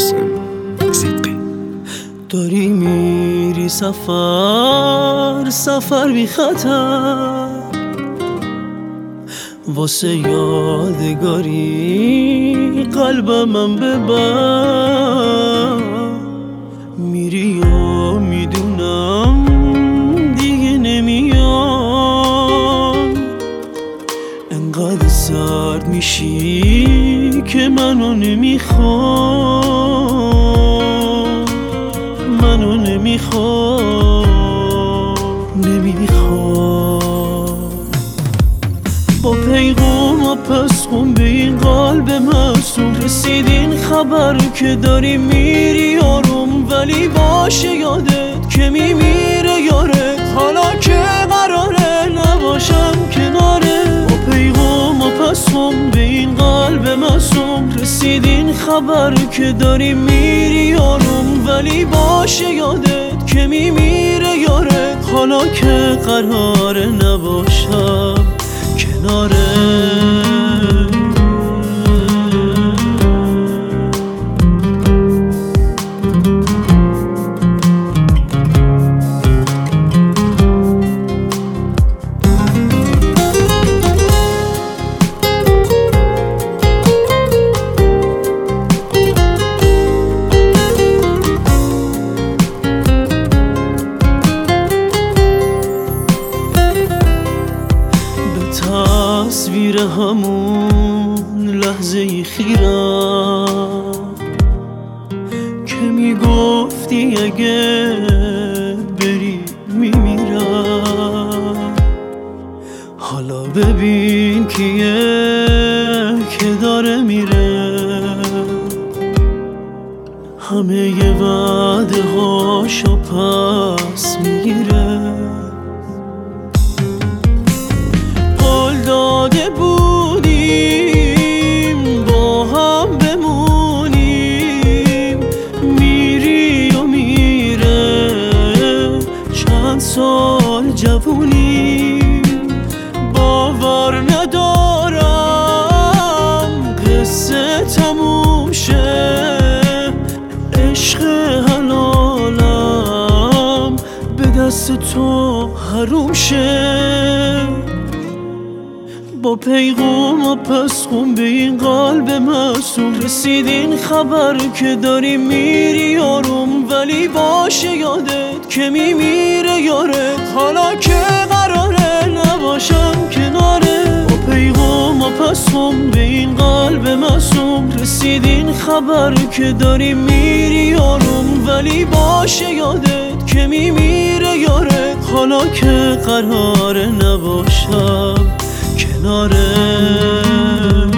قاسم صدقی. داری میری سفر بی خطر، واسه یادگاری قلبم ببر. میری و میدونم دیگه نمیام، انقدر سرد میشی که منو نمیخوام، منو نمیخوام. با پیغام و پسخون به این قلب معصوم رسید این خبر که داری میری آروم، ولی باشه یادت که میمیره یارت، حالا که قراره نباشم کناره. با پیغام و پسخون به این قلب معصوم رسید این خبر که داری میری آروم، ولی باشه یادت که میمیره یارت، حالا که قراره نباشم کناره. تصویر همون لحظه خیرم که میگفتی اگه بری میمیرم، حالا ببین کیه که داره میره، همه وعده هاشو پس میگیره. داده بودیم با هم بمونیم، میری و میره چند سال جوونیم. باور ندارم قصه تموم شه، عشق حلالم به دست تو حروم شه. با پیغام و پسخون به این قلب معصوم رسید این خبر که داری میری آروم، ولی باشه یادت که میمیره یارت، حالا که قراره نباشم کناره. با پیغام و پسخون به این قلب معصوم رسید این خبر که داری میری آروم، ولی باشه یادت که میمیره یارت، حالا که قراره نباشم کناره.